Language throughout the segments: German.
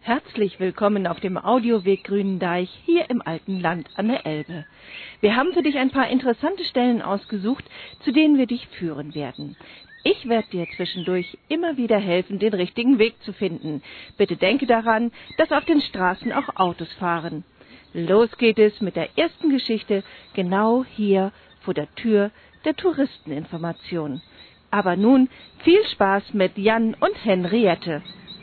Herzlich willkommen auf dem Audioweg Grünendeich hier im alten Land an der Elbe. Wir haben für dich ein paar interessante Stellen ausgesucht, zu denen wir dich führen werden. Ich werde dir zwischendurch immer wieder helfen, den richtigen Weg zu finden. Bitte denke daran, dass auf den Straßen auch Autos fahren. Los geht es mit der ersten Geschichte, genau hier vor der Tür der Touristeninformation. Aber nun viel Spaß mit Jan und Henriette.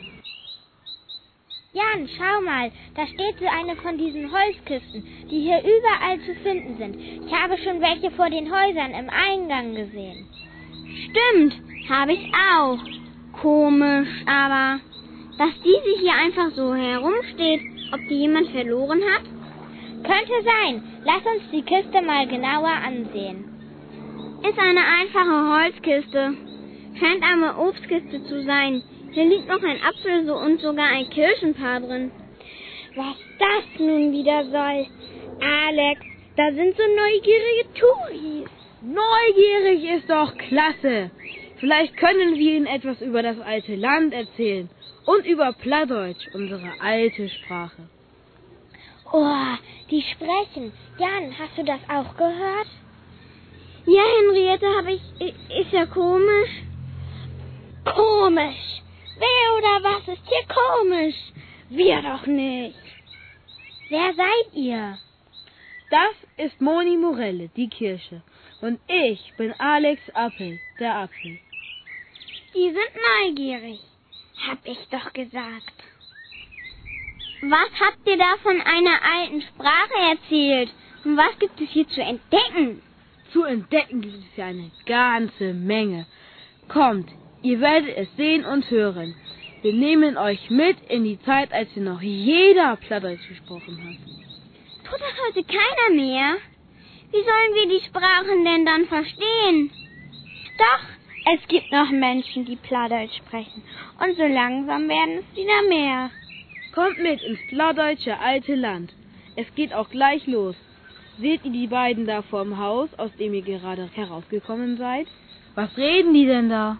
Jan, schau mal, da steht so eine von diesen Holzkisten, die hier überall zu finden sind. Ich habe schon welche vor den Häusern im Eingang gesehen. Stimmt, habe ich auch. Komisch, aber dass diese hier einfach so herumsteht, ob die jemand verloren hat? Könnte sein. Lass uns die Kiste mal genauer ansehen. Ist eine einfache Holzkiste. Scheint eine Obstkiste zu sein. Hier liegt noch ein Apfel und sogar ein Kirschenpaar drin. Was das nun wieder soll? Alex, da sind so neugierige Touris. Neugierig ist doch klasse. Vielleicht können wir ihnen etwas über das alte Land erzählen und über Plattdeutsch, unsere alte Sprache. Oh, die sprechen. Jan, hast du das auch gehört? Ja, Henriette, ist ja komisch. Komisch? Wer oder was ist hier komisch? Wir doch nicht. Wer seid ihr? Das ist Moni Morelle, die Kirsche. Und ich bin Alex Appel, der Apfel. Die sind neugierig, hab ich doch gesagt. Was habt ihr da von einer alten Sprache erzählt? Und was gibt es hier zu entdecken? Zu entdecken gibt es ja eine ganze Menge. Kommt, ihr werdet es sehen und hören. Wir nehmen euch mit in die Zeit, als hier noch jeder Plattdeutsch gesprochen hat. Tut das heute keiner mehr? Wie sollen wir die Sprachen denn dann verstehen? Doch, es gibt noch Menschen, die Plattdeutsch sprechen. Und so langsam werden es wieder mehr. Kommt mit ins plattdeutsche alte Land. Es geht auch gleich los. Seht ihr die beiden da vorm Haus, aus dem ihr gerade herausgekommen seid? Was reden die denn da?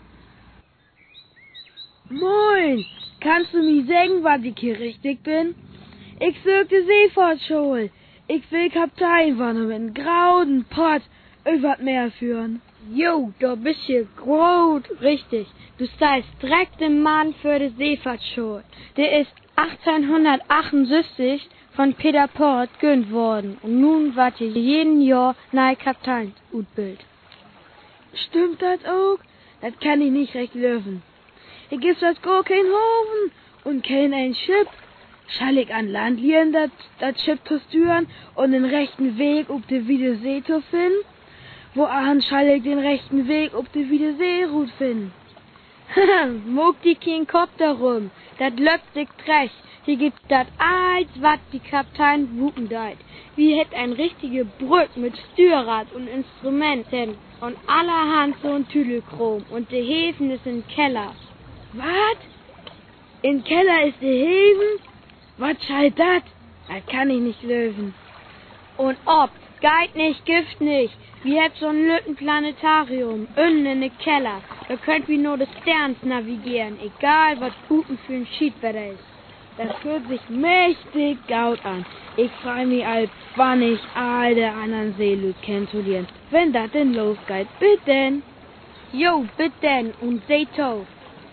Moin, kannst du mir sagen, was ich hier richtig bin? Ich sögte Seefahrtschule. Ich will Kaptein werden und mit einem grauen Pott über das Meer führen. Jo, da bist du gut richtig. Du seist direkt der Mann für die Seefahrtschule. Der ist 1878 von Peter Port gönnt worden und nun wart ihr jeden Jahr neue Kaptein utbild. Stimmt das auch? Das kann ich nicht recht lösen. Hier gibt's das gar kein Hafen und kein ein Schiff. Schall ich an Land lieren, das Schiff zu steuern und den rechten Weg auf die Wiedesee zu finden? Woan schall ich den rechten Weg auf die Wiedesee-Route finden? Mog die kein Kopf darum, dat löppt dich recht. Hier gibt dat alles, wat die Kaptein wupen deit. Wie hätt ein richtige Brück mit Steuerrad und Instrumenten und allerhand so ein Tüdelchrom und de Häfen ist im Keller. Wat? Im Keller ist der Häfen? Was schallt dat? Das kann ich nicht lösen. Und ob, Geit nicht, Gift nicht. Wir hätt so ein Lüttenplanetarium, innen in de Keller. Da könnt wir nur des Sterns navigieren, egal was Putin für ein Schiedwetter ist. Das hört sich mächtig gaut an. Ich freu mich all, wann ich all der anderen Seelüt kennenzulernen. Wenn dat denn losgeht, bitte. Jo, bitte, und seht auf.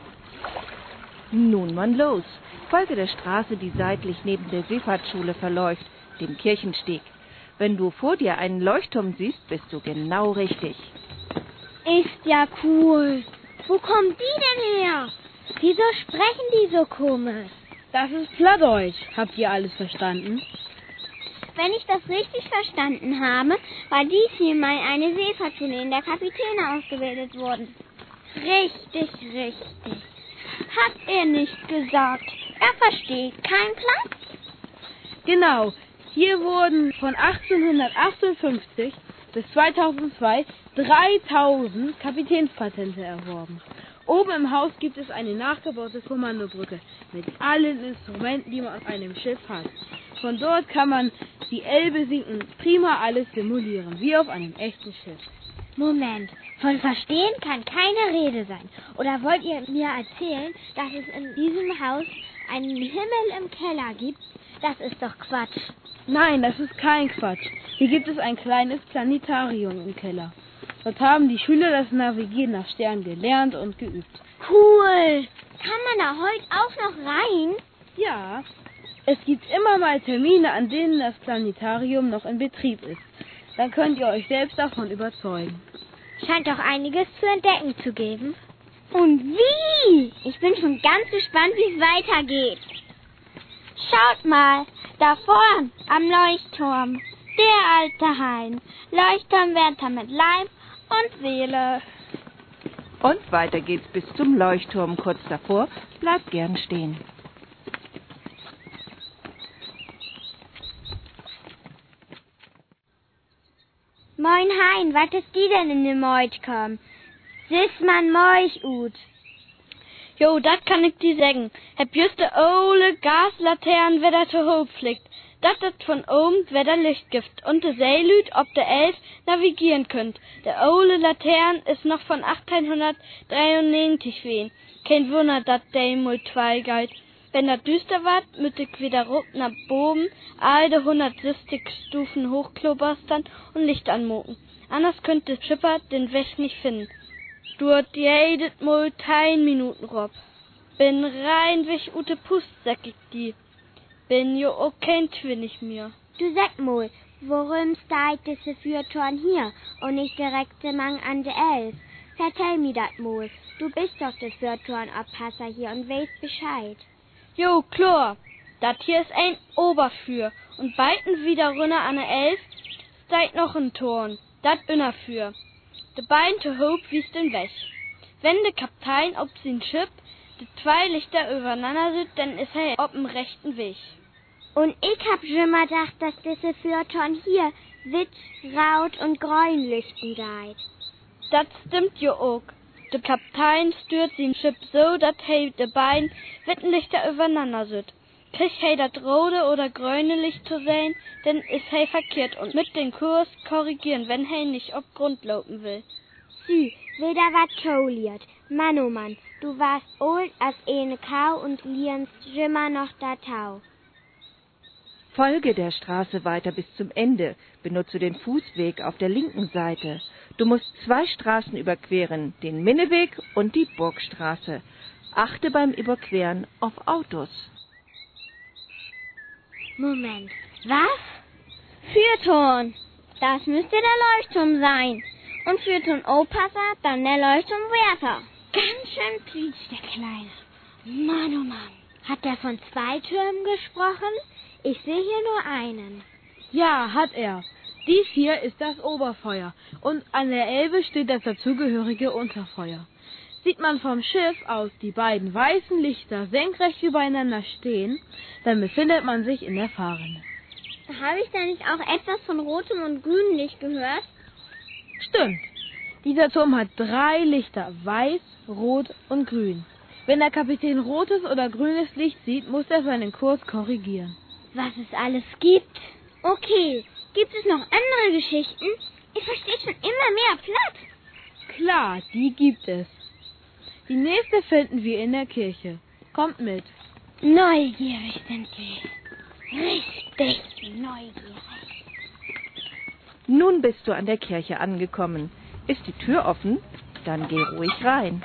Nun man los. Folge der Straße, die seitlich neben der Seefahrtsschule verläuft, dem Kirchensteg. Wenn du vor dir einen Leuchtturm siehst, bist du genau richtig. Ist ja cool. Wo kommen die denn her? Wieso sprechen die so komisch? Das ist Plattdeutsch. Habt ihr alles verstanden? Wenn ich das richtig verstanden habe, war dies hier mal eine Seefahrtschule, in der Kapitäne ausgebildet wurden. Richtig, richtig. Hat er nicht gesagt. Er versteht keinen Platz. Genau. Hier wurden von 1858 bis 2002 3000 Kapitänspatente erworben. Oben im Haus gibt es eine nachgebaute Kommandobrücke mit allen Instrumenten, die man auf einem Schiff hat. Von dort kann man die Elbe sinken, prima alles simulieren, wie auf einem echten Schiff. Moment, von Verstehen kann keine Rede sein. Oder wollt ihr mir erzählen, dass es in diesem Haus einen Himmel im Keller gibt? Das ist doch Quatsch. Nein, das ist kein Quatsch. Hier gibt es ein kleines Planetarium im Keller. Dort haben die Schüler das Navigieren nach Sternen gelernt und geübt. Cool. Kann man da heute auch noch rein? Ja, es gibt immer mal Termine, an denen das Planetarium noch in Betrieb ist. Dann könnt ihr euch selbst davon überzeugen. Scheint doch einiges zu entdecken zu geben. Und wie? Ich bin schon ganz gespannt, wie es weitergeht. Schaut mal, da vorn am Leuchtturm. Der alte Hain. Leuchtturmwärter mit Leib und Seele. Und weiter geht's bis zum Leuchtturm. Kurz davor, bleibt gern stehen. Moin Hein, was ist die denn in dem Leuchtturm? Sis man Moich ut. Jo, dat kann ich dir sagen. Heb just de ole Gaslatern, wer da zu hoch fliegt. Dat ist von oben, wer da Licht gibt. Und de Seelüt, ob de Elf navigieren könnt. Der ole Latern ist noch von 1893 wen. Kein Wunder, dat de mal 2 geht. Wenn dat düster wart, müsste ich wieder rup nach oben, all de 160 Stufen hochklobastern und Licht anmoken. Anders könnte der Schipper den Weg nicht finden. Dort jedes Mal 10 Minuten rob. Bin rein weg ute Pust, sag ich die. Bin jo auch kein Twinnig mehr. Du sag mal, worum steigt diese Fürtorn hier und nicht direkt Mang an der Elf? Vertell mir dat mal. Du bist doch der Fürtorn-Abpasser hier und weißt Bescheid. Jo, klar. Dat hier ist ein Oberfür. Und beiden wieder runter an der Elf steigt noch ein Turn. Dat innerfür. De Bein zu hoch wies den Weg. Wenn de Kaptein ob sin Schiff de 2 Lichter übereinander sind, dann ist er ob'm rechten Weg. Und ich hab schon mal gedacht, dass diese Fürtorn hier Witz, Raut und Gräunlichten geht. Dat stimmt jo auch. Der Kaptein stört sein Schiff so, dass he de beiden Wittenlichter übereinander sind. Kriegt he dat rote oder grüne Licht zu sehen, dann ist he verkehrt und mit den Kurs korrigieren, wenn he nicht auf Grund laufen will. Sü, wieder wat scholiert. Mann, oh Mann, du warst old als eine Kau und lienst immer noch da Tau. Folge der Straße weiter bis zum Ende. Benutze den Fußweg auf der linken Seite. Du musst 2 Straßen überqueren, den Minneweg und die Burgstraße. Achte beim Überqueren auf Autos. Moment, was? Fürturm. Das müsste der Leuchtturm sein. Und Fürturm-Opasser, dann der Leuchtturmwärter. Ganz schön plietsch, der Kleine. Mann, oh Mann. Hat der von 2 Türmen gesprochen? Ich sehe hier nur einen. Ja, hat er. Dies hier ist das Oberfeuer und an der Elbe steht das dazugehörige Unterfeuer. Sieht man vom Schiff aus die beiden weißen Lichter senkrecht übereinander stehen, dann befindet man sich in der Fahrrinne. Habe ich da nicht auch etwas von rotem und grünem Licht gehört? Stimmt. Dieser Turm hat 3 Lichter, weiß, rot und grün. Wenn der Kapitän rotes oder grünes Licht sieht, muss er seinen Kurs korrigieren. Was es alles gibt? Okay, gibt es noch andere Geschichten? Ich verstehe schon immer mehr platt. Klar, die gibt es. Die nächste finden wir in der Kirche. Kommt mit. Neugierig sind wir. Richtig neugierig. Nun bist du an der Kirche angekommen. Ist die Tür offen? Dann geh ruhig rein.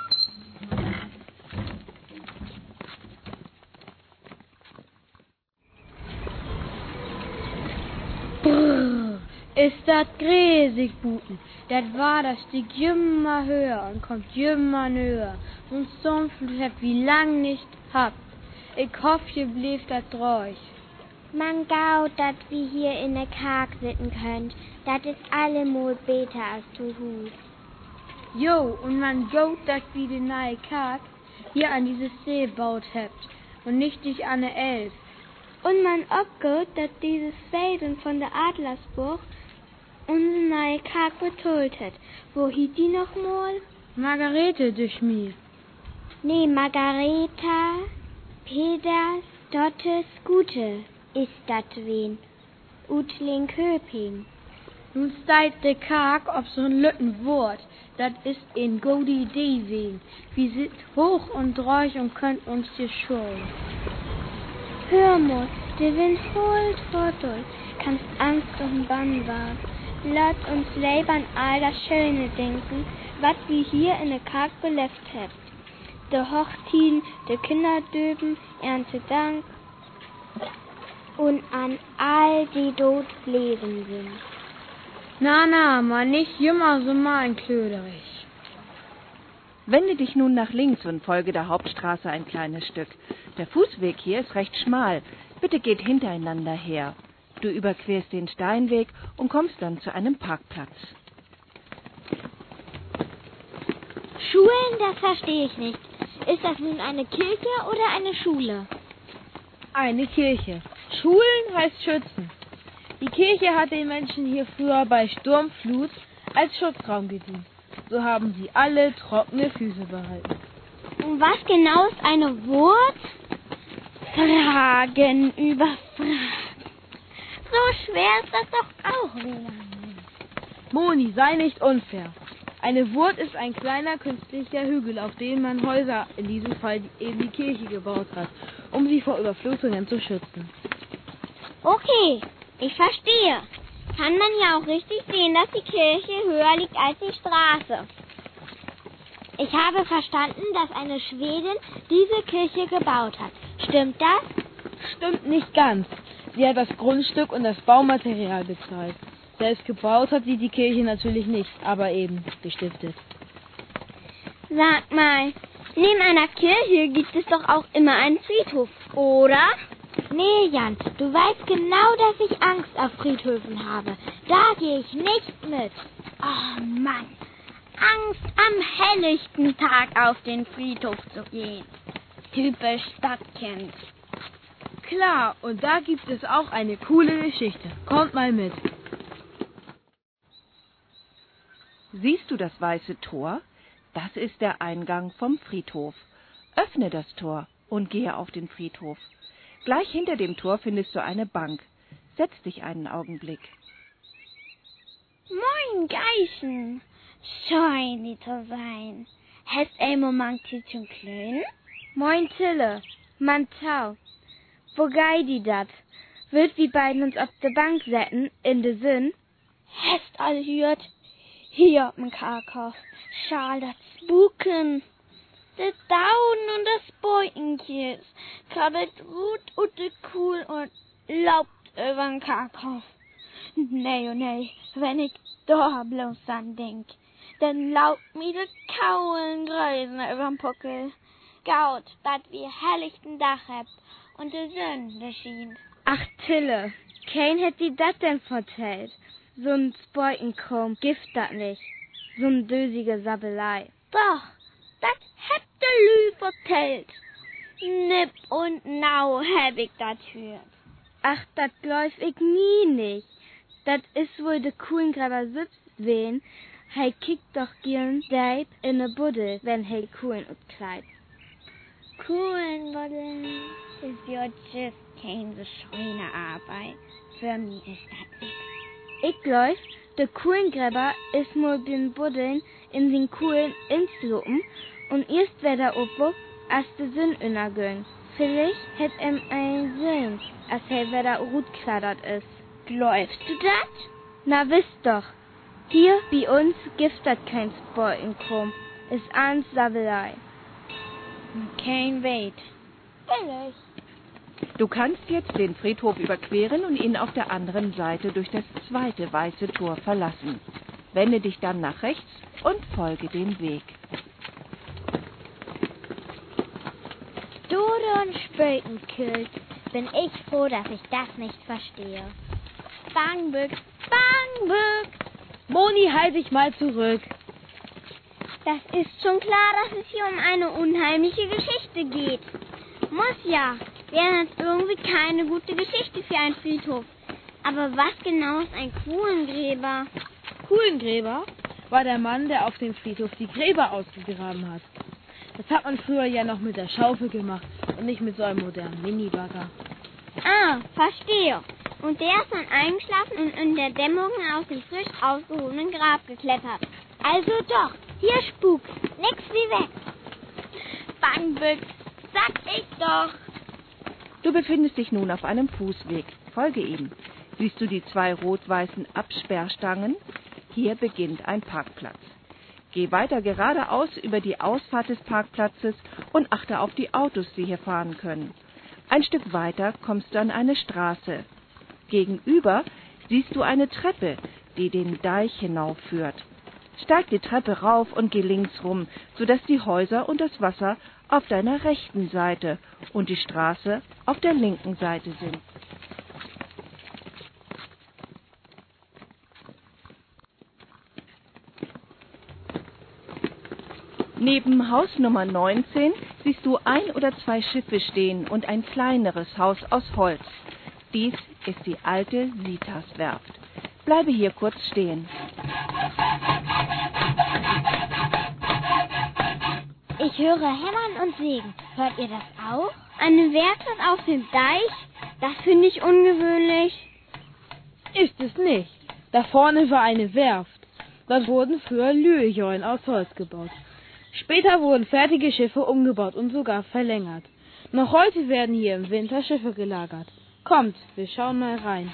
Brrr, ist das gräsig, Buten. Das war, das stieg immer höher und kommt immer näher. Und so ein wie lang nicht habt. Ich hoffe, ihr bleibt das treu. Man gaut, dass wir hier in der Karg sitzen könnt. Das ist allemal besser als zu Hus. Jo, und man gaut, dass wir die neue Karg hier an dieses See baut habt und nicht dich an der Elf. Und man obgaut, dass dieses Felsen von der Adlersburg unsere neue Karg betont hat. Wo hielt die noch mal? Margarete durch mir. Nee, Margareta, Peters, Dottes, Gute ist dat wen. Utling Köping. Nun steigt der Karg auf so ein Lüttenwort. Das ist eine gute Idee sehen. Wir sind hoch und reich und könnt uns hier schonen. Hör, Mut, der Wind holt fort uns, kannst Angst und Bann wagen. Lass uns selber an all das Schöne denken, was wir hier in der Karg belebt habt. Der Hochtiden, der Kinderdöben, Erntedank und an all die dort leben sind. Na, mal nicht immer so malklöderig. Wende dich nun nach links und folge der Hauptstraße ein kleines Stück. Der Fußweg hier ist recht schmal. Bitte geht hintereinander her. Du überquerst den Steinweg und kommst dann zu einem Parkplatz. Schulen, das verstehe ich nicht. Ist das nun eine Kirche oder eine Schule? Eine Kirche. Schulen heißt schützen. Die Kirche hat den Menschen hier früher bei Sturmflut als Schutzraum gedient. So haben sie alle trockene Füße behalten. Und was genau ist eine Wurt? Fragen über Fragen. So schwer ist das doch auch wieder. Moni, sei nicht unfair. Eine Wurt ist ein kleiner künstlicher Hügel, auf dem man Häuser, in diesem Fall eben die Kirche, gebaut hat, um sie vor Überflutungen zu schützen. Okay, ich verstehe. Kann man ja auch richtig sehen, dass die Kirche höher liegt als die Straße. Ich habe verstanden, dass eine Schwedin diese Kirche gebaut hat. Stimmt das? Stimmt nicht ganz. Sie hat das Grundstück und das Baumaterial bezahlt. Selbst gebaut hat sie die Kirche natürlich nicht, aber eben gestiftet. Sag mal, neben einer Kirche gibt es doch auch immer einen Friedhof, oder? Nee, Jan, du weißt genau, dass ich Angst auf Friedhöfen habe. Da gehe ich nicht mit. Oh Mann, Angst am helllichten Tag auf den Friedhof zu gehen. Typisch Stadtkind. Klar, und da gibt es auch eine coole Geschichte. Kommt mal mit. Siehst du das weiße Tor? Das ist der Eingang vom Friedhof. Öffne das Tor und gehe auf den Friedhof. Gleich hinter dem Tor findest du eine Bank. Setz dich einen Augenblick. Moin, Geichen. Schön, die zu sein. Hast ein Moment hier zum Klönen? Moin Tille, man tau. Wo gei die dat? Wird wir beiden uns auf der Bank setzen, in de Sinn? Hast all hört? Hier auf dem Karkauf. Schal das Spuken. Das Daun und das Beutenkies krabbelt gut und de Kuhl und laubt übern Karkauf. Nee, oh nee, wenn ich da bloß an denk, dann laubt mir de Kaulen Gräsen übern Puckel. Gaut, dat wir herrlichten Dach habt und de Sonne schien. Ach Tille, kein hätt die dat denn vertellt. So'n Beutenkrumm gift dat nicht. So'n dösige Sabbelei. Doch, dat habt de Lü vertellt. Nipp und nau hab ich dat hört. Ach, dat glaub ich nie nicht. Dat is wohl de Kuhlengräber sitzt wen. Hei kickt doch gern Deib in ne Buddel, wenn hei Kuhlen utkleid. Kuhlenbuddeln ist ja just keine so schöne Arbeit. Für mich ist das nix. Ich glaub, de Kuhlengräber is nur den Buddeln in den Kuhlen insluppen und erst wer da oben, als de Sinn innergön. Vielleicht hätt ein Sinn, als wer da rutkladert is. Glaubst du das? Na wisst doch, hier bei uns gibt dat kein Beutenkrumm. Is ans Sabbelei. Kein Weit. Vielleicht. Du kannst jetzt den Friedhof überqueren und ihn auf der anderen Seite durch das zweite weiße Tor verlassen. Wende dich dann nach rechts und folge dem Weg. Dode und Spökenkild, bin ich froh, dass ich das nicht verstehe. Bangbück, Bangbück! Moni, halt dich mal zurück. Das ist schon klar, dass es hier um eine unheimliche Geschichte geht. Muss ja. Wäre das irgendwie keine gute Geschichte für einen Friedhof. Aber was genau ist ein Kuhlengräber? Kuhlengräber war der Mann, der auf dem Friedhof die Gräber ausgegraben hat. Das hat man früher ja noch mit der Schaufel gemacht und nicht mit so einem modernen Minibagger. Ah, verstehe. Und der ist dann eingeschlafen und in der Dämmerung aus dem frisch ausgehobenen Grab geklettert. Also doch, hier spukt's. Nix wie weg. Bangbüchs, sag ich doch. Du befindest dich nun auf einem Fußweg. Folge ihm. Siehst du die 2 rot-weißen Absperrstangen? Hier beginnt ein Parkplatz. Geh weiter geradeaus über die Ausfahrt des Parkplatzes und achte auf die Autos, die hier fahren können. Ein Stück weiter kommst du an eine Straße. Gegenüber siehst du eine Treppe, die den Deich hinaufführt. Steig die Treppe rauf und geh links rum, sodass die Häuser und das Wasser auf deiner rechten Seite und die Straße auf der linken Seite sind. Neben Haus Nummer 19 siehst du 1 oder 2 Schiffe stehen und ein kleineres Haus aus Holz. Dies ist die alte Sitas-Werft. Bleibe hier kurz stehen. Ich höre Hämmern und Sägen. Hört ihr das auch? Eine Werkstatt auf dem Deich? Das finde ich ungewöhnlich. Ist es nicht. Da vorne war eine Werft. Dort wurden früher Lüejolen aus Holz gebaut. Später wurden fertige Schiffe umgebaut und sogar verlängert. Noch heute werden hier im Winter Schiffe gelagert. Kommt, wir schauen mal rein.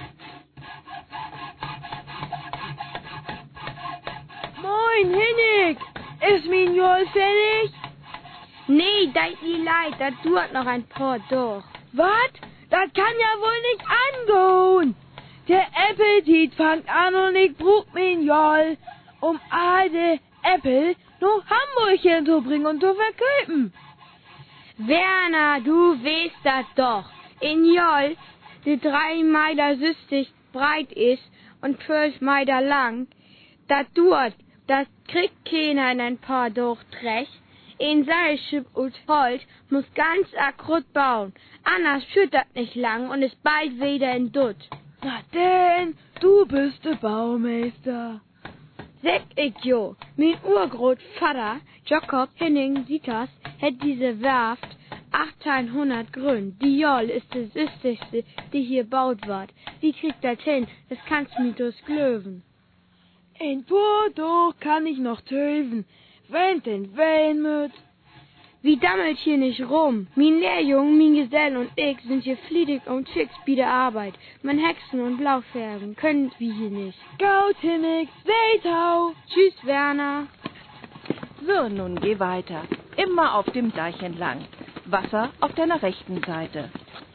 Moin, Hinnig! Ist mein Joll fertig? Nee, das ist leid, das dauert noch ein paar Tage. Was? Das kann ja wohl nicht angehen! Der Appetit fängt an und ich brauch mein Joll, um alte Äpfel nach Hamburg hinzubringen und zu verkaufen. Werner, du weißt das doch. In Joll, die 3 Meter süßig breit ist und 12 Meter lang, das dauert, das kriegt keiner in ein paar Durchträch. Ein Seilschiff aus Holz muss ganz akut bauen, anders führt das nicht lang und ist bald wieder in Dutt. Na denn, du bist der Baumeister. Sag ich jo, mein Urgroßvater, Jakob Henning Sitas, hat diese Werft 1800 gegründet. Die Joll ist das süßigste, die hier gebaut wird. Wie kriegt das hin? Das kannst du mir durchs Glöwen. Ein paar Tage kann ich noch töven, wenn den Wehen mit. Wie dammelt hier nicht rum? Mein Lehrjung, mein Gesell und ich sind hier fliedig und fix bei der Arbeit. Man Hexen und Blaufärben können wir hier nicht. Gaut Hinnig, Seetau. Tschüss, Werner. So, nun geh weiter. Immer auf dem Deich entlang. Wasser auf deiner rechten Seite.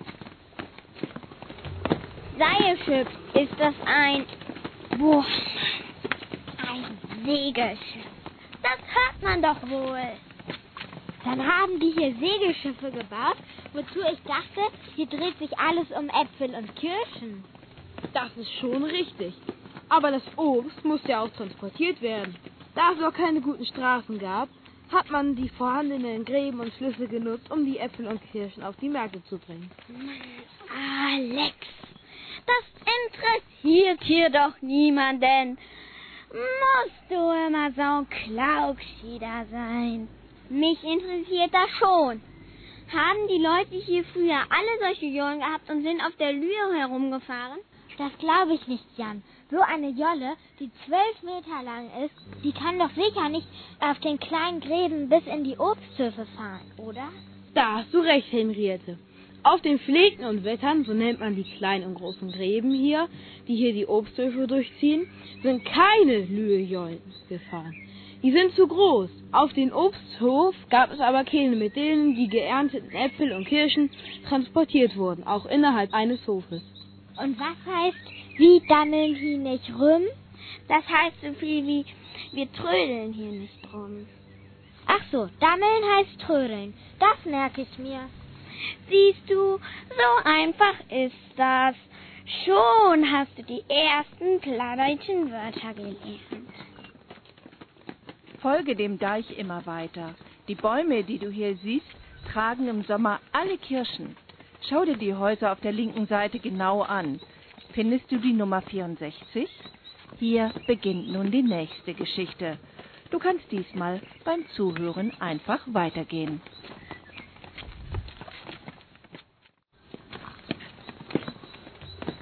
Seilschiff, ist das ein... Boah, ein Segelschiff. Das hört man doch wohl. Dann haben die hier Segelschiffe gebaut, wozu ich dachte, hier dreht sich alles um Äpfel und Kirschen. Das ist schon richtig. Aber das Obst muss ja auch transportiert werden. Da es noch keine guten Straßen gab, hat man die vorhandenen Gräben und Flüsse genutzt, um die Äpfel und Kirschen auf die Märkte zu bringen. Alex, das interessiert hier doch niemanden. Musst du immer so ein Klaugschieder sein? Mich interessiert das schon. Haben die Leute hier früher alle solche Jollen gehabt und sind auf der Lühe herumgefahren? Das glaube ich nicht, Jan. So eine Jolle, die 12 Meter lang ist, die kann doch sicher nicht auf den kleinen Gräben bis in die Obsthöfe fahren, oder? Da hast du recht, Henriette. Auf den Fleeten und Wettern, so nennt man die kleinen und großen Gräben hier, die hier die Obsthöfe durchziehen, sind keine Lüejollen gefahren. Die sind zu groß. Auf den Obsthof gab es aber Kähne, mit denen die geernteten Äpfel und Kirschen transportiert wurden, auch innerhalb eines Hofes. Und was heißt, wie dammeln hier nicht rum? Das heißt so viel wie, wir trödeln hier nicht rum. Ach so, dammeln heißt trödeln. Das merke ich mir. Siehst du, so einfach ist das. Schon hast du die ersten plattdeutschen Wörter gelernt. Folge dem Deich immer weiter. Die Bäume, die du hier siehst, tragen im Sommer alle Kirschen. Schau dir die Häuser auf der linken Seite genau an. Findest du die Nummer 64? Hier beginnt nun die nächste Geschichte. Du kannst diesmal beim Zuhören einfach weitergehen.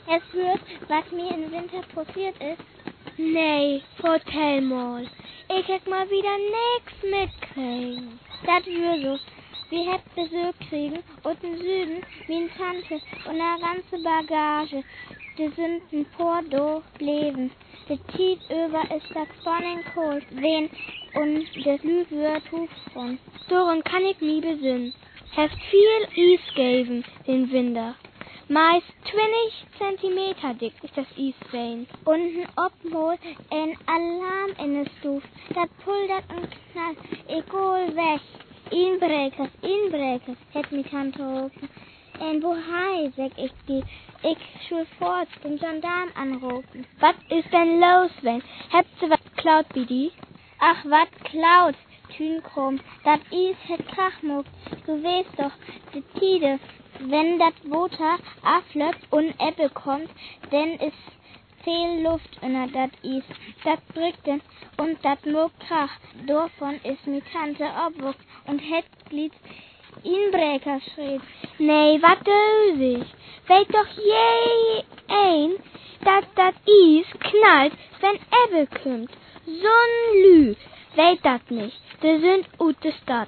Es wird, was mir im Winter passiert ist. Nee, vertell mal. Ich hätt mal wieder nix mitkriegen. Das wird so. Wir hätten Besuch kriegen und im Süden, meine Tante und eine ganze Bagage. Die sind ein paar da geblieben. Die Tiet über ist das Spawning Cold wen und das Lü wird von. Daran kann ich nie besinnen. Heft viel Eis geben, den Winter. Meist 20 Zentimeter dick ist das Eisbein. Unten obwohl ein Alarm in der Stufe. Das puldert und knallt. Egal weg. Inbrekers, hätt mi Tante rufen. En wohei, sag ich die. Ich schul fort, den Gendarm anrufen. Was ist denn los, Sven? Habt ihr was klaut, Bidi? Ach, wat klaut, Tünkrum. Dat is het Krachmuck. Du weißt doch, die Tide, wenn dat Water aflöppt und Ebbe kommt, denn ist viel Luft in dat Is. Dat drückt den und dat muck Krach. Davon ist mi Tante obwuchs und het Glied Inbreker schreit. Nee, wat dösig. Weet doch je ein, dat Is knallt, wenn Ebbe kommt. So'n Lü. Weet dat nicht. Die sind ut de Stadt.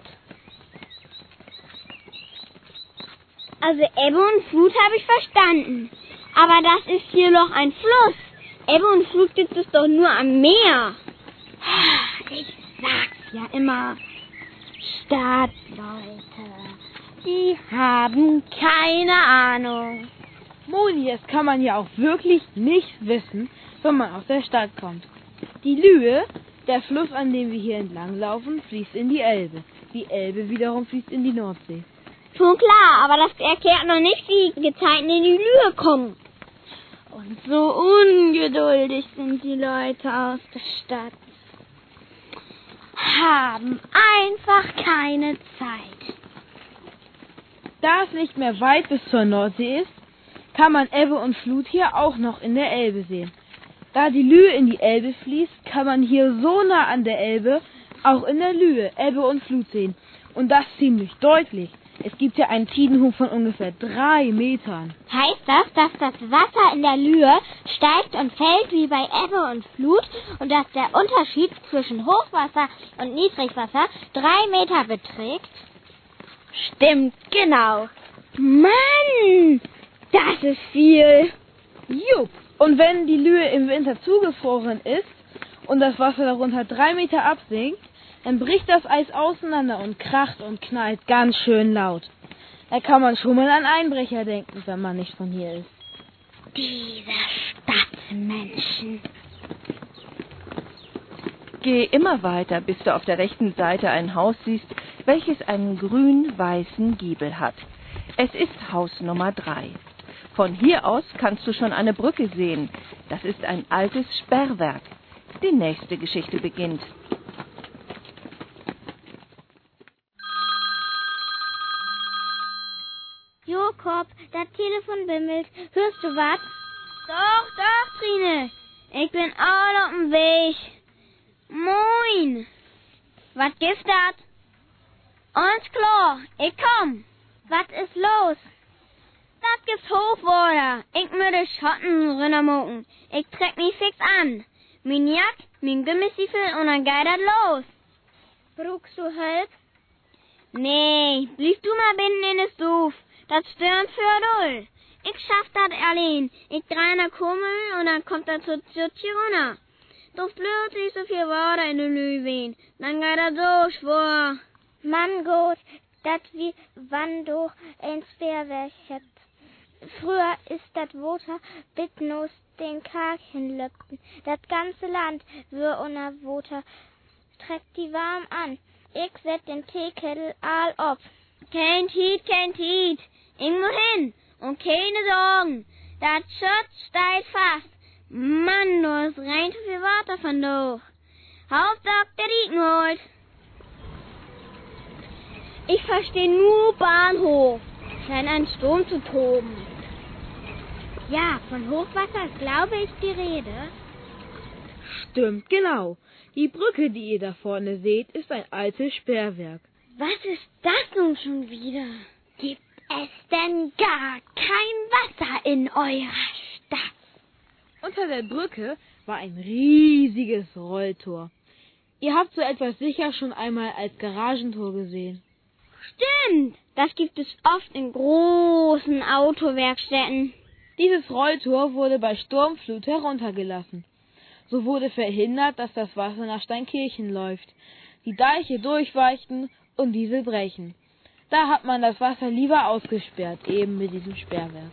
Also Ebbe und Flut habe ich verstanden. Aber das ist hier doch ein Fluss. Ebbe und Flut gibt es doch nur am Meer. Ich sag's ja immer. Stadtleute, die haben keine Ahnung. Moni, das kann man ja auch wirklich nicht wissen, wenn man aus der Stadt kommt. Die Lühe, der Fluss, an dem wir hier entlang laufen, fließt in die Elbe. Die Elbe wiederum fließt in die Nordsee. Schon klar, aber das erklärt noch nicht, wie Gezeiten in die Lühe kommen. Und so ungeduldig sind die Leute aus der Stadt. Haben einfach keine Zeit. Da es nicht mehr weit bis zur Nordsee ist, kann man Ebbe und Flut hier auch noch in der Elbe sehen. Da die Lühe in die Elbe fließt, kann man hier so nah an der Elbe auch in der Lühe Ebbe und Flut sehen. Und das ziemlich deutlich. Es gibt ja einen Tidenhub von ungefähr 3 Metern. Heißt das, dass das Wasser in der Lühe steigt und fällt wie bei Ebbe und Flut und dass der Unterschied zwischen Hochwasser und Niedrigwasser 3 Meter beträgt? Stimmt, genau. Mann, das ist viel. Jupp. Und wenn die Lühe im Winter zugefroren ist und das Wasser darunter 3 Meter absinkt, dann bricht das Eis auseinander und kracht und knallt ganz schön laut. Da kann man schon mal an Einbrecher denken, wenn man nicht von hier ist. Diese Stadtmenschen. Geh immer weiter, bis du auf der rechten Seite ein Haus siehst, welches einen grün-weißen Giebel hat. Es ist Haus Nummer 3. Von hier aus kannst du schon eine Brücke sehen. Das ist ein altes Sperrwerk. Die nächste Geschichte beginnt. Jakob, das Telefon bimmelt. Hörst du was? Doch, Trine. Ich bin all auf dem Weg. Moin. Was gibt's dat? Alles klar, ich komm. Was ist los? Das gibt's Hochwasser. Ich müde Schotten rinnermucken. Ich treck mich fix an. Min Jack, min Gummistiefel und dann geht das los. Brauchst du Hilfe? Nee, blieb du mal binnen in das Dorf. Das stürmt für doll. Ich schaff das allein. Ich dreh in der Kummel und dann kommt das zur Tür runter. Doch plötzlich so viel Wasser in den Löwen. Dann geht das so schwor. Mann Gott, dat wie wann doch ein Sperrwerk hat. Früher ist dat Wasser bitnos den Karg hinlöpten. Das ganze Land wär unter Wasser. Trägt die warm an. Ich set den Teekettel all op. Kein Tiet. Ich muss hin. Und keine Sorgen. Das Schutz steigt fast. Mann, du hast rein zu viel Wasser von durch. Hauptsache der Rieken holt. Ich verstehe nur Bahnhof. Scheint ein Sturm zu toben. Ja, von Hochwasser ist, glaube ich, die Rede. Stimmt, genau. Die Brücke, die ihr da vorne seht, ist ein altes Sperrwerk. Was ist das nun schon wieder? Gibt es denn gar kein Wasser in eurer Stadt? Unter der Brücke war ein riesiges Rolltor. Ihr habt so etwas sicher schon einmal als Garagentor gesehen. Stimmt, das gibt es oft in großen Autowerkstätten. Dieses Rolltor wurde bei Sturmflut heruntergelassen. So wurde verhindert, dass das Wasser nach Steinkirchen läuft, die Deiche durchweichten und diese brechen. Da hat man das Wasser lieber ausgesperrt, eben mit diesem Sperrwerk.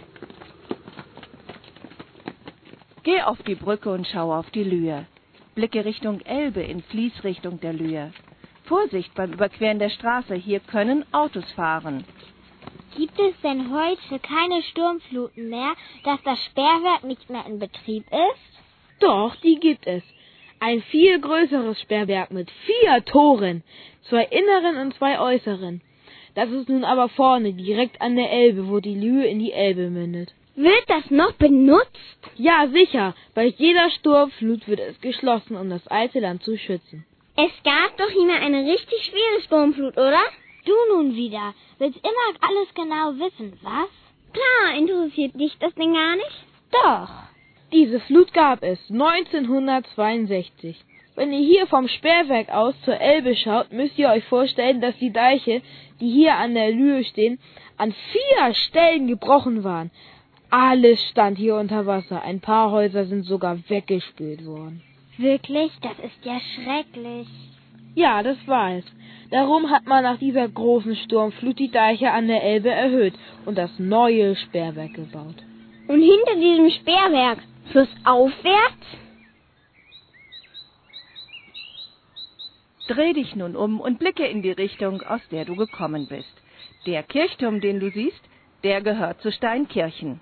Geh auf die Brücke und schau auf die Lühe. Blicke Richtung Elbe in Fließrichtung der Lühe. Vorsicht beim Überqueren der Straße, hier können Autos fahren. Gibt es denn heute keine Sturmfluten mehr, dass das Sperrwerk nicht mehr in Betrieb ist? Doch, die gibt es. Ein viel größeres Sperrwerk mit 4 Toren, 2 inneren und 2 äußeren. Das ist nun aber vorne, direkt an der Elbe, wo die Lühe in die Elbe mündet. Wird das noch benutzt? Ja, sicher. Bei jeder Sturmflut wird es geschlossen, um das alte Land zu schützen. Es gab doch hier mal eine richtig schwere Sturmflut, oder? Du nun wieder. Willst immer alles genau wissen, was? Klar, interessiert dich das denn gar nicht? Doch. Diese Flut gab es 1962. Wenn ihr hier vom Sperrwerk aus zur Elbe schaut, müsst ihr euch vorstellen, dass die Deiche, die hier an der Lühe stehen, an 4 Stellen gebrochen waren. Alles stand hier unter Wasser. Ein paar Häuser sind sogar weggespült worden. Wirklich? Das ist ja schrecklich. Ja, das war es. Darum hat man nach dieser großen Sturmflut die Deiche an der Elbe erhöht und das neue Sperrwerk gebaut. Und hinter diesem Sperrwerk, flussaufwärts? Dreh dich nun um und blicke in die Richtung, aus der du gekommen bist. Der Kirchturm, den du siehst, der gehört zu Steinkirchen.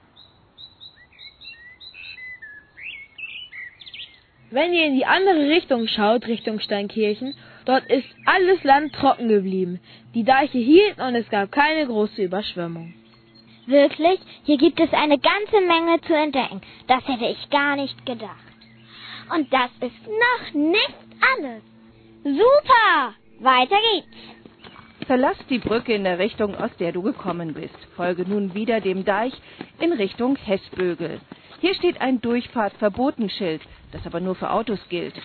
Wenn ihr in die andere Richtung schaut, Richtung Steinkirchen, dort ist alles Land trocken geblieben. Die Deiche hielten und es gab keine große Überschwemmung. Wirklich? Hier gibt es eine ganze Menge zu entdecken. Das hätte ich gar nicht gedacht. Und das ist noch nicht alles. Super! Weiter geht's. Verlass die Brücke in der Richtung, aus der du gekommen bist. Folge nun wieder dem Deich in Richtung Hessbögel. Hier steht ein Durchfahrtverbotenschild, das aber nur für Autos gilt.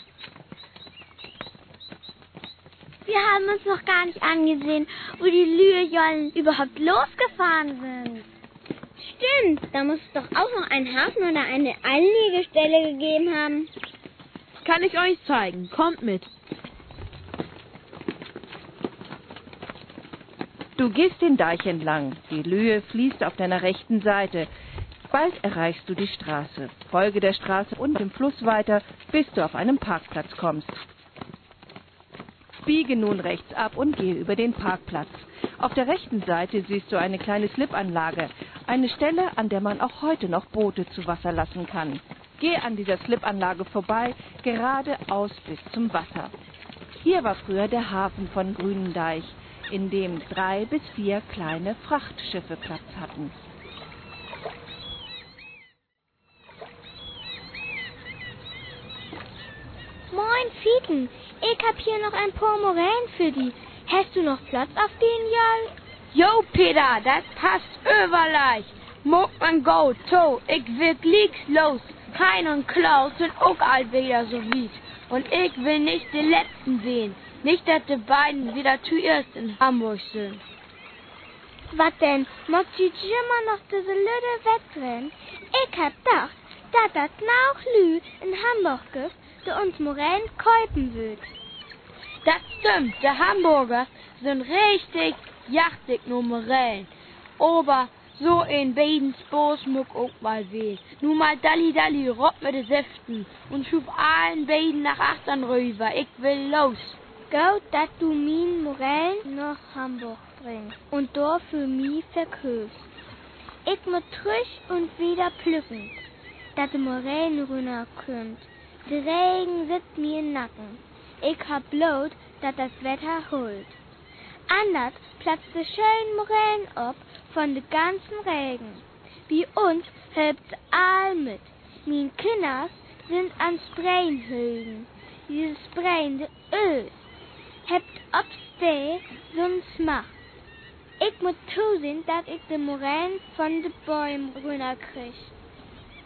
Wir haben uns noch gar nicht angesehen, wo die Lühe-Jollen überhaupt losgefahren sind. Stimmt, da muss es doch auch noch einen Hafen oder eine Anlegestelle gegeben haben. Kann ich euch zeigen. Kommt mit. Du gehst den Deich entlang. Die Lühe fließt auf deiner rechten Seite. Bald erreichst du die Straße. Folge der Straße und dem Fluss weiter, bis du auf einen Parkplatz kommst. Biege nun rechts ab und gehe über den Parkplatz. Auf der rechten Seite siehst du eine kleine Slipanlage, eine Stelle, an der man auch heute noch Boote zu Wasser lassen kann. Geh an dieser Slipanlage vorbei, geradeaus bis zum Wasser. Hier war früher der Hafen von Grünendeich, in dem 3 bis 4 kleine Frachtschiffe Platz hatten. Moin, Fieten. Ich hab hier noch ein paar Morellen für die. Hast du noch Platz auf den Jall? Jo, Peter, das passt überleicht. Mag man go, to, ich will gleich los. Hein und Klaus sind auch alt wieder so weit. Und ich will nicht die Letzten sehen. Nicht, dass die beiden wieder zuerst in Hamburg sind. Was denn? Mag die immer noch diese Lüde Wettrennen? Ich hab gedacht, dass das noch Lü in Hamburg gibt, der uns Morellen käupen wird. Das stimmt, die Hamburger sind richtig jachtig nur Morellen. Aber so in beiden Spoos muck auch mal weh. Nur mal Dalli rock mit den Säften und schuf allen beiden nach Achtern rüber. Ich will los. Gut, dass du min Morellen nach Hamburg bringst und dort für mich verkaufst. Ich muss frisch und wieder pflücken, dass die Morellen runterkommt. Der Regen sitzt mir im Nacken. Ich hab Blut, dass das Wetter holt. Anders platzt die schönen Morellen ab von dem ganzen Regen. Bei uns hilft's all mit. Mien Kinders sind an Sprayenhögen. Dieses sprayende Öl hebt obsteh so'n Macht. Ich muss zusehen, dass ich die Morellen von den Bäumen runterkrieg.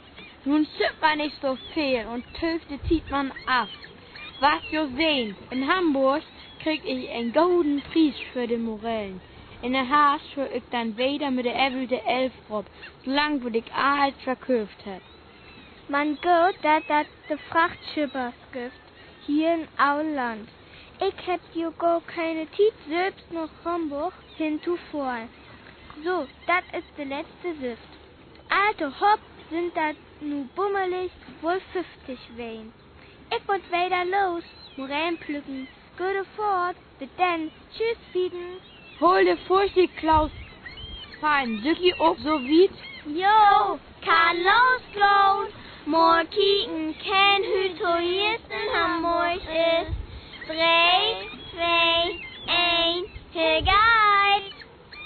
Nun sieht man nicht so viel und Töfte zieht man ab. Was wir sehen, in Hamburg krieg ich einen golden Preis für die Morellen. In der Haas für ich dann wieder mit der Ebbe der Elfrop, solange wo ich alles verkauft hab. Man geht, dass das de Frachtschippers gibt, hier in Auland. Ich hab ja gar keine Zeit, selbst nach Hamburg hinzufahren. So, das ist der letzte Sift. Alte Hopp sind das nu bummelig, wohl 50 wehen. Ich wollt wieder los, Morellen pflücken. Gute fort, bis dann. Tschüss, Fieden. Hol dir vorsichtig, Klaus. Fein, Sücki auch so weit. Jo, kann los, Klaus. Mal kicken, kein Hüto hier in Hamburg ist. 3, 2, 1, Hilgeit.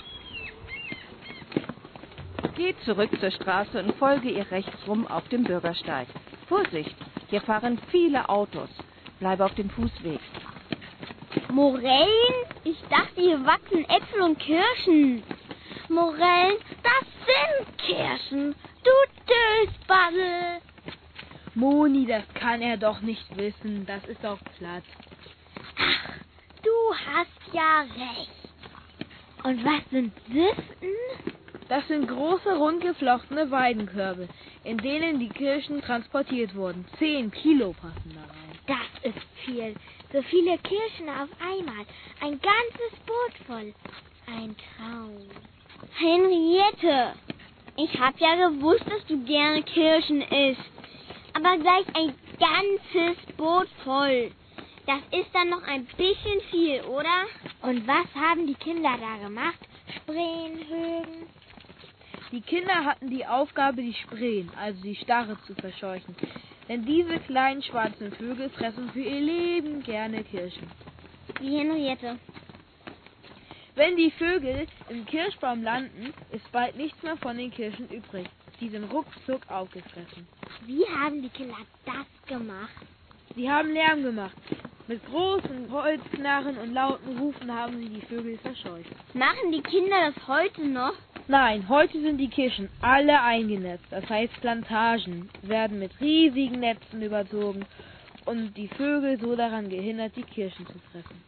Geh zurück zur Straße und folge ihr rechts rum auf dem Bürgersteig. Vorsicht, hier fahren viele Autos. Bleibe auf dem Fußweg. Morellen? Ich dachte, hier wachsen Äpfel und Kirschen. Morellen, das sind Kirschen. Du Dösbassel. Moni, das kann er doch nicht wissen. Das ist doch platt. Ach, du hast ja recht. Und was sind Siften? Das sind große, rundgeflochtene Weidenkörbe, in denen die Kirschen transportiert wurden. 10 Kilo passen da rein. Das ist viel. So viele Kirschen auf einmal. Ein ganzes Boot voll. Ein Traum. Henriette, ich hab ja gewusst, dass du gerne Kirschen isst. Aber gleich ein ganzes Boot voll. Das ist dann noch ein bisschen viel, oder? Und was haben die Kinder da gemacht? Sprayen, Högen? Die Kinder hatten die Aufgabe, die Sprayen, also die Starre, zu verscheuchen. Denn diese kleinen schwarzen Vögel fressen für ihr Leben gerne Kirschen. Wie Henriette. Wenn die Vögel im Kirschbaum landen, ist bald nichts mehr von den Kirschen übrig. Die sind ruckzuck aufgefressen. Wie haben die Kinder das gemacht? Sie haben Lärm gemacht. Mit großen Holzknarren und lauten Rufen haben sie die Vögel verscheucht. Machen die Kinder das heute noch? Nein, heute sind die Kirschen alle eingenetzt. Das heißt, Plantagen werden mit riesigen Netzen überzogen und die Vögel so daran gehindert, die Kirschen zu fressen.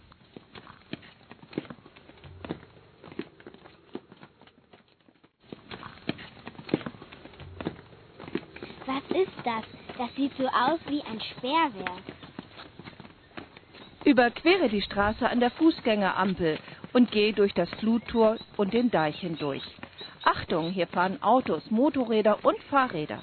Was ist das? Das sieht so aus wie ein Sperrwerk. Überquere die Straße an der Fußgängerampel und geh durch das Fluttor und den Deich hindurch. Achtung, hier fahren Autos, Motorräder und Fahrräder.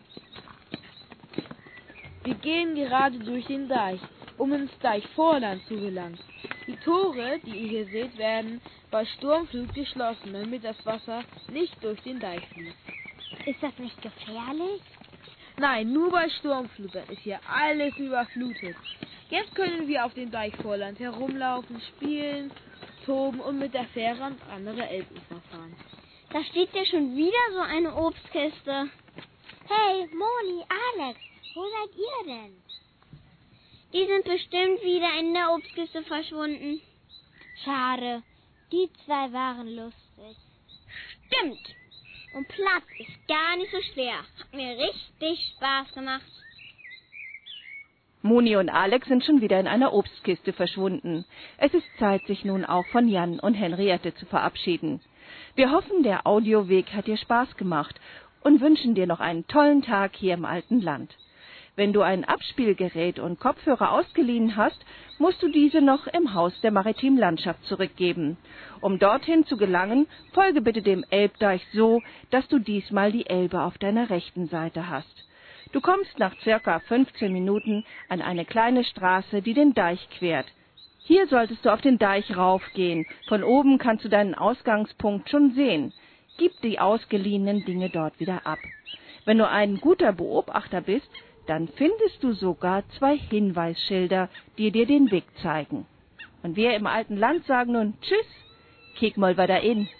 Wir gehen gerade durch den Deich, um ins Deichvorland zu gelangen. Die Tore, die ihr hier seht, werden bei Sturmflut geschlossen, damit das Wasser nicht durch den Deich fließt. Ist das nicht gefährlich? Nein, nur bei Sturmflut, dann ist hier alles überflutet. Jetzt können wir auf dem Deichvorland herumlaufen, spielen, toben und mit der Fähre ans andere Elbufer fahren. Da steht ja schon wieder so eine Obstkiste. Hey, Moni, Alex, wo seid ihr denn? Die sind bestimmt wieder in der Obstkiste verschwunden. Schade, die zwei waren lustig. Stimmt. Und Platz ist gar nicht so schwer. Hat mir richtig Spaß gemacht. Moni und Alex sind schon wieder in einer Obstkiste verschwunden. Es ist Zeit, sich nun auch von Jan und Henriette zu verabschieden. Wir hoffen, der Audioweg hat dir Spaß gemacht und wünschen dir noch einen tollen Tag hier im alten Land. Wenn du ein Abspielgerät und Kopfhörer ausgeliehen hast, musst du diese noch im Haus der Maritimen Landschaft zurückgeben. Um dorthin zu gelangen, folge bitte dem Elbdeich so, dass du diesmal die Elbe auf deiner rechten Seite hast. Du kommst nach circa 15 Minuten an eine kleine Straße, die den Deich quert. Hier solltest du auf den Deich raufgehen. Von oben kannst du deinen Ausgangspunkt schon sehen. Gib die ausgeliehenen Dinge dort wieder ab. Wenn du ein guter Beobachter bist, dann findest du sogar 2 Hinweisschilder, die dir den Weg zeigen. Und wir im alten Land sagen nun Tschüss, kick mal wieder in.